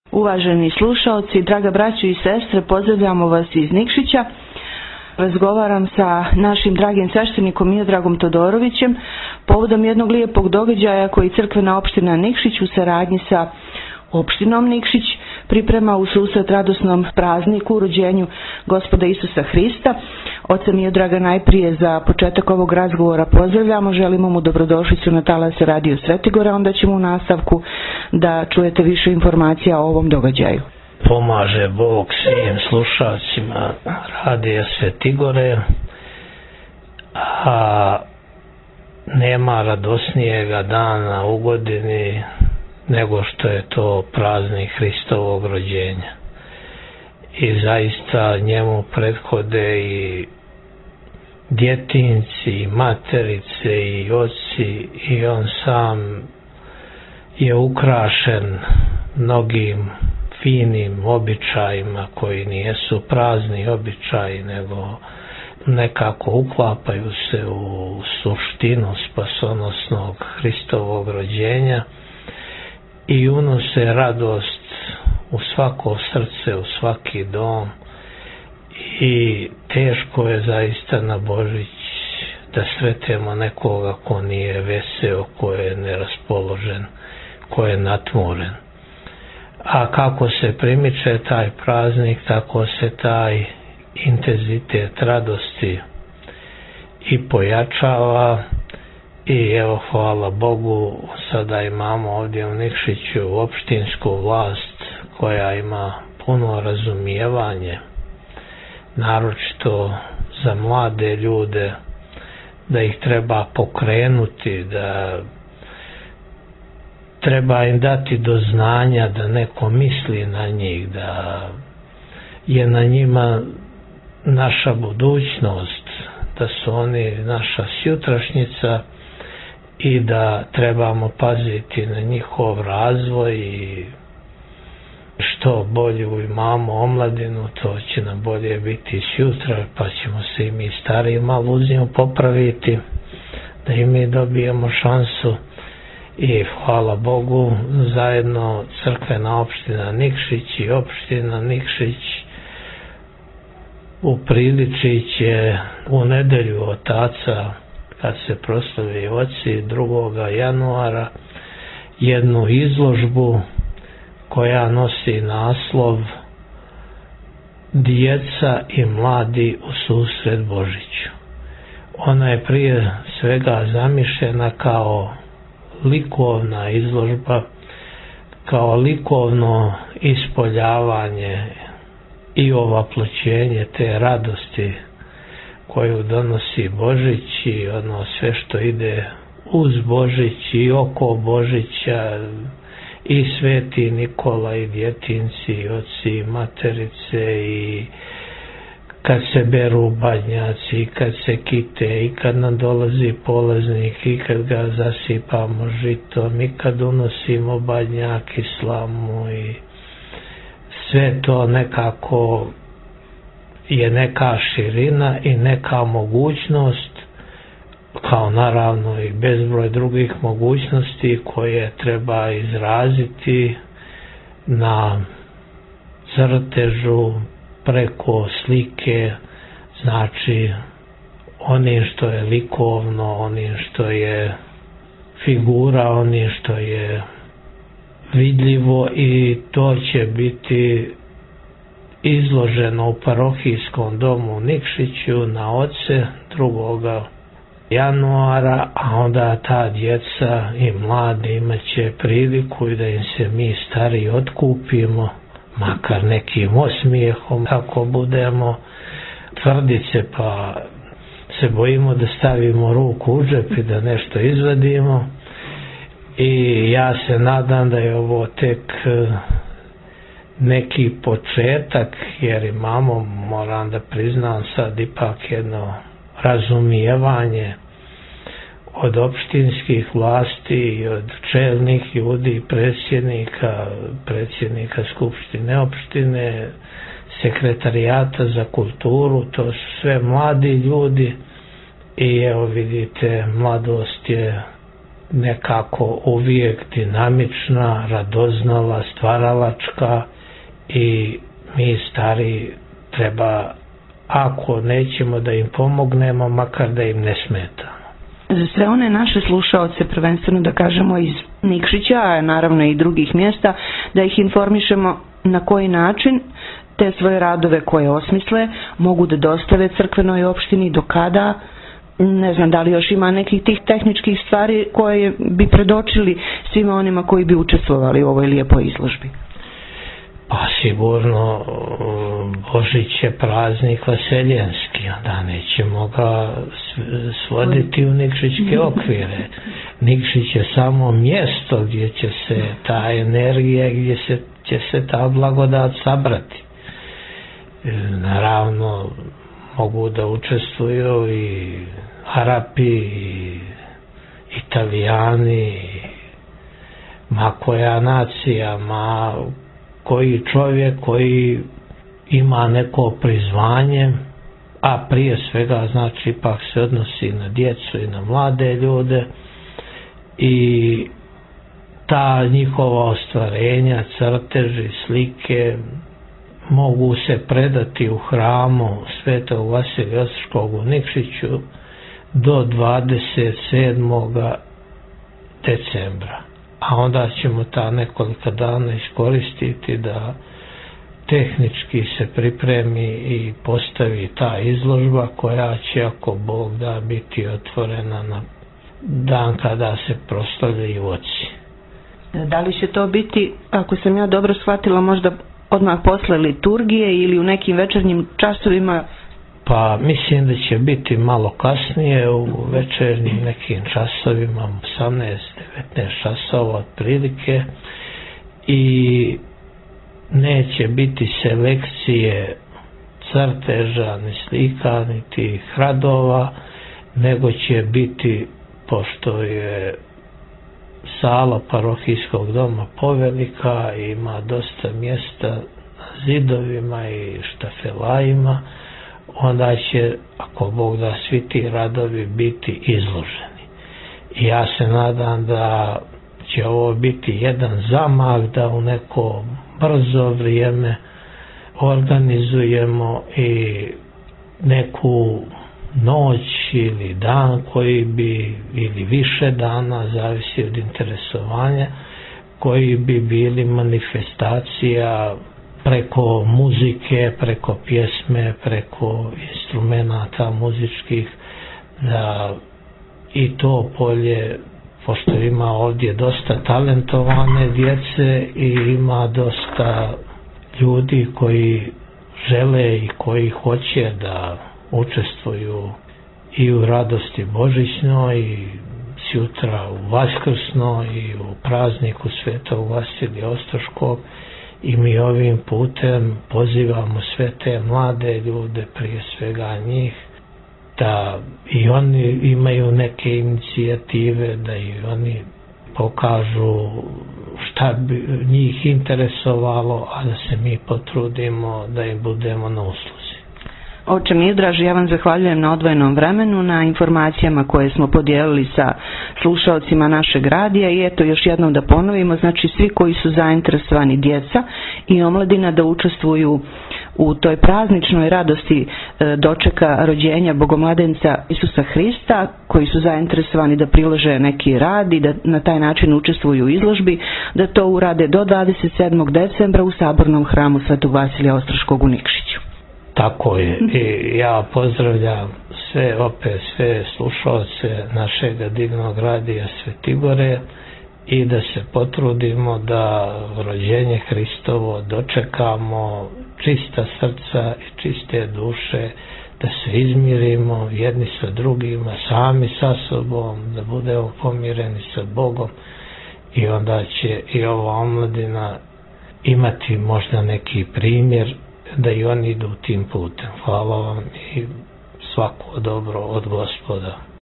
Uvaženi slušaoci, draga braćo i sestre, pozdravljamo vas iz Nikšića. Razgovaram sa našim dragim sveštenikom Miodragom Todorovićem povodom jednog lijepog događaja koji crkvena opština Nikšić u saradnji sa opštinom Nikšić priprema u susret radosnom prazniku rođenju Gospoda Isusa Hrista. Oca Miodraga najprije za početak ovog razgovora pozdravljamo, želimo mu dobrodošlicu na talase Radio Svetigora, onda ćemo u nastavku da čujete više informacija o ovom događaju. Pomaže Bog svim slušalcima Radija Svetigore, a nema radosnijega dana u godini nego što je to praznik Hristovog rođenja. I zaista njemu prethode i djetinci, i materice, i oci, i on sam je ukrašen mnogim finim običajima koji nijesu prazni običaji, nego nekako uklapaju se u suštinu spasonosnog Hristovog rođenja i unose radost u svako srce, u svaki dom. I teško je zaista na Božić da sretemo nekoga ko nije veseo, ko je neraspoložen, ko je natmoren. A kako se primiče taj praznik, tako se taj intenzitet radosti i pojačava. I evo, hvala Bogu, sada imamo ovdje u Nikšiću opštinsku vlast koja ima puno razumijevanje, naročito za mlade ljude, da ih treba pokrenuti, da treba im dati do znanja da neko misli na njih, da je na njima naša budućnost, da su oni naša sutrašnjica i da trebamo paziti na njihov razvoj i što bolju imamo omladinu, to će nam bolje biti sutra, pa ćemo se i mi stariji malo uz nju popraviti, da i mi dobijemo šansu. I hvala Bogu, zajedno crkvena opština Nikšić i opština Nikšić upriličit će u nedelju otaca, kad se proslavi oci 2. januara, jednu izložbu koja nosi naslov Djeca i mladi u susret Božiću. Ona je prije svega zamišljena kao likovna izložba, kao likovno ispoljavanje i ovaploćenje te radosti koju donosi Božić i ono sve što ide uz Božić i oko Božića, i Sveti Nikola, i djetinci, i oci, i materice, i kad se beru badnjaci, i kad se kite, i kad nam dolazi polaznik, i kad ga zasipamo žitom, i kad unosimo badnjak i slamu, i sve to nekako je neka širina i neka mogućnost, kao naravno i bezbroj drugih mogućnosti koje treba izraziti na crtežu, preko slike, znači onim što je likovno, onim što je figura, onim što je vidljivo, i to će biti izloženo u parohijskom domu u Nikšiću na oce 2. januara, a onda ta djeca i mladi imat će priliku i da im se mi stari otkupimo, makar nekim osmijehom, ako budemo tvrdice pa se bojimo da stavimo ruku u džep i da nešto izvadimo. I ja se nadam da je ovo tek neki početak, jer imamo, moram da priznam sad, ipak jedno razumijevanje od opštinskih vlasti i od čelnih ljudi, predsjednika Skupštine opštine, sekretarijata za kulturu, to su sve mladi ljudi. I evo vidite, mladost je nekako uvijek dinamična, radoznala, stvaralačka i mi stari treba, ako nećemo da im pomognemo, makar da im ne smetamo. Za sve one naše slušaoce, prvenstveno da kažemo iz Nikšića, a naravno i drugih mjesta, da ih informišemo na koji način te svoje radove koje osmisle mogu da dostave crkvenoj opštini, do kada, ne znam da li još ima nekih tih tehničkih stvari koje bi predočili svima onima koji bi učestvovali u ovoj lijepoj izložbi. Pa sigurno Božić je praznik vaseljenski, onda nećemo ga svoditi u nikšićke okvire. Nikšić je samo mjesto gdje će se ta energija, gdje će se ta blagodat sabrati. Naravno mogu da učestvuju i Arapi, i Italijani, ma koja nacija, ma koji čovjek koji ima neko prizvanje, a prije svega znači ipak se odnosi na djecu i na mlade ljude, i ta njihova ostvarenja, crteži, slike mogu se predati u hramu Svetog Vasilija Ostroškog u Nikšiću do 27. decembra. A onda ćemo ta nekoliko dana iskoristiti da tehnički se pripremi i postavi ta izložba koja će, ako Bog da, biti otvorena na dan kada se proslavljaju oci. Da li će to biti, ako sam ja dobro shvatila, možda odmah posle liturgije ili u nekim večernjim časovima? Pa mislim da će biti malo kasnije, u večernjim nekim časovima, 18-19 časova otprilike, i neće biti selekcije crteža, ni slika, niti radova, nego će biti, pošto je sala parohijskog doma povelika, ima dosta mjesta na zidovima i štafelajima, onda će, ako Bog da, svi ti radovi biti izloženi. I ja se nadam da će ovo biti jedan zamah da u neko brzo vrijeme organizujemo i neku noć ili dan koji bi, ili više dana, zavisi od interesovanja, koji bi bili manifestacija preko muzike, preko pjesme, preko instrumenata muzičkih, da i to polje, pošto ima ovdje dosta talentovane djece i ima dosta ljudi koji žele i koji hoće da učestvuju i u radosti božićnoj, i sutra u vaskrsnoj, i u prazniku Svetog Vasilija Ostroškog, i mi ovim putem pozivamo sve te mlade ljude, prije svega njih, da i oni imaju neke inicijative, da i oni pokažu šta bi njih interesovalo, a da se mi potrudimo da im budemo na usluzi. Oče Miodraž, ja vam zahvaljujem na odvojenom vremenu, na informacijama koje smo podijelili sa slušaocima našeg radija, i eto još jednom da ponovimo, znači svi koji su zainteresovani, djeca i omladina, da učestvuju u toj prazničnoj radosti dočeka rođenja Bogomladenca Isusa Hrista, koji su zainteresovani da prilože neki rad i da na taj način učestvuju u izložbi, da to urade do 27. decembra u Sabornom hramu Svetog Vasilija Ostroškog u Nikšiću. Tako je. I ja pozdravljam sve slušalce našeg divnog radija Svetigore, i da se potrudimo da rođenje Hristovo dočekamo čista srca i čiste duše, da se izmirimo jedni sa drugima, sami sa sobom, da budemo pomireni sa Bogom, i onda će i ova omladina imati možda neki primjer da i oni idu tim putem. Hvala vam i svako dobro od Gospoda.